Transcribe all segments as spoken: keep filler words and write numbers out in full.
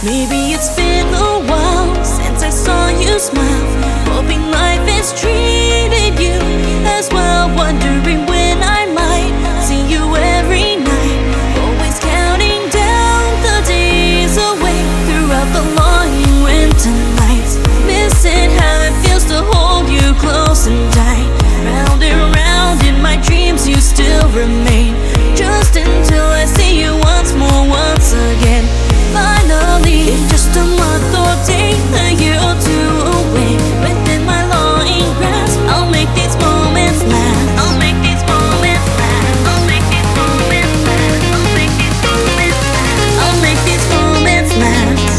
Maybe it's been a while since I saw you smile, hoping life has treated you as well. Wondering when I might see you every night, always counting down the days away throughout the long winter nights. Missing how it feels to hold you close and tight. Round and round in my dreams you still remain, just until I see you once more, once again. Finally, in just a month or day, a year or two away, within my longing grasp, I'll make these moments last. I'll make these moments last. I'll make these moments last. I'll make these moments last. I'll make these moments last.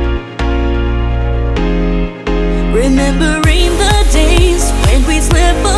Remembering the days when we slip